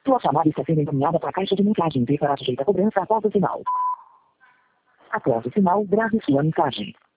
Sua chamada está sendo encaminhada para a caixa de mensagens e será sujeita a cobrança após o sinal. Após o sinal, grave sua mensagem.